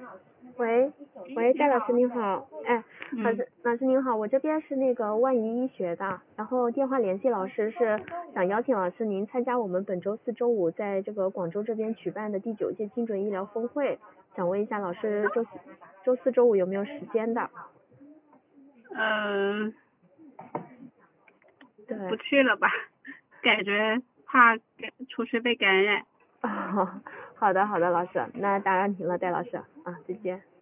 喂，喂，戴老师您好，哎，老师您好，我这边是那个万怡医学的，然后电话联系老师是想邀请老师您参加我们本周四周五在这个广州这边举办的第9届精准医疗峰会，想问一下老师周四周五有没有时间的？ 不去了吧，感觉怕出去被感染。 好的，老师，那打扰您了，戴老师啊，再见。